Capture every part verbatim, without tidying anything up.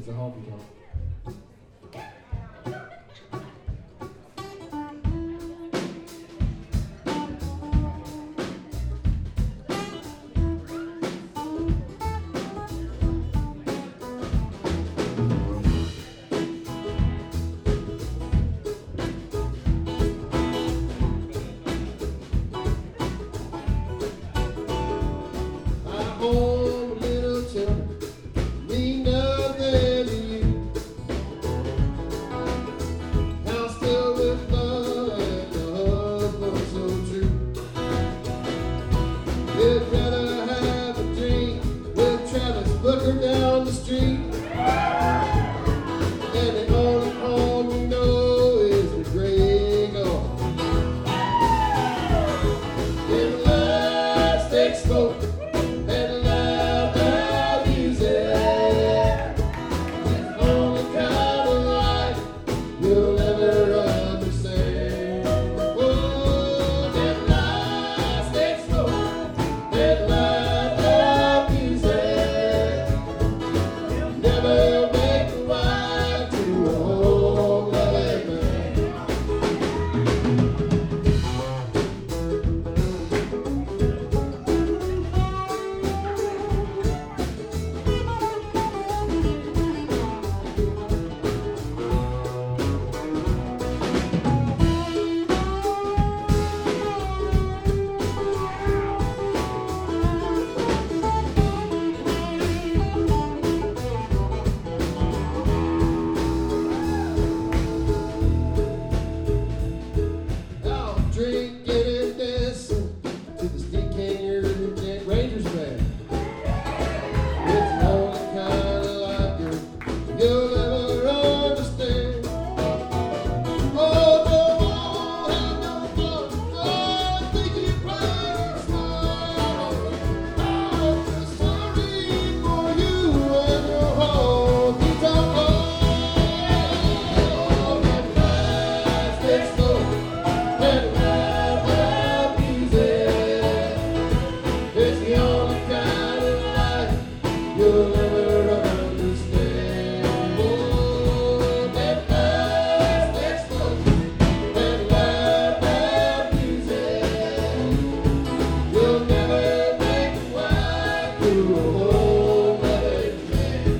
it's a honky tonk. Home, little children, mean nothing to you. House filled with love and a husband so true. You'd rather have a drink with Travis Booker down the street. And the only home you know is the gray gold. In last they spoke. You'll never understand. Oh, that lies they smoke, that light of music. Never make a wife to a whole loving man. Drinking and dancing to the Steve Canyon Jack Rangers band. It's the only kind of life girl you'll ever understand. Oh, no, won't have no fun. Oh, think you play smart. I'm just sorry for you and your whole guitar. Oh, that lies they spoke. It's the only kind of life you'll never understand. Oh, that lies that smoke, that light that music. You'll never make a wife to a whole other man.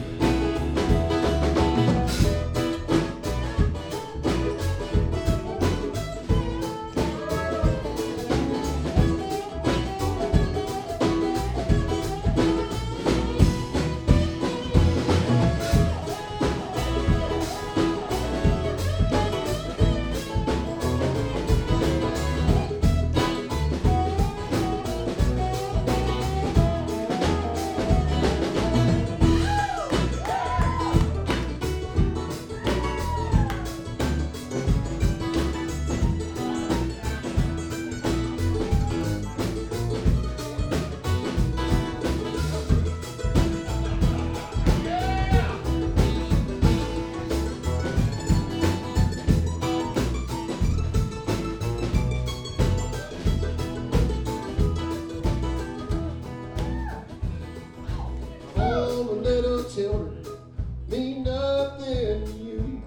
All the little children mean nothing to you.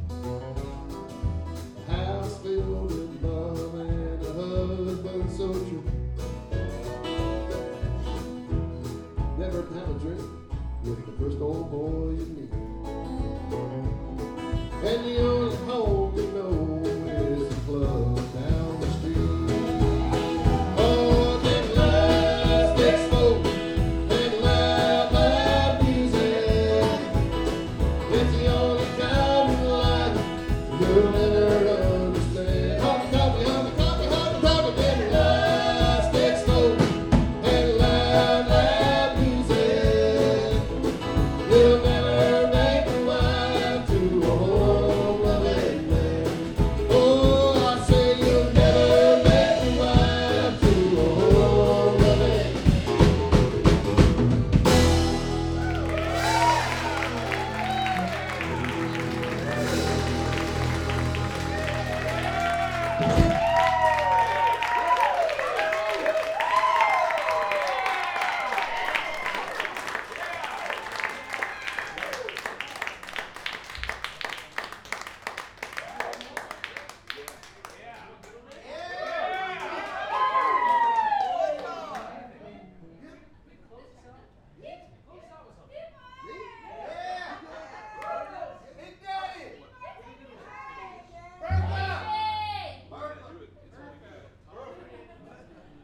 A house filled with love and a husband so true. Never have a drink with the first old boy you meet. And the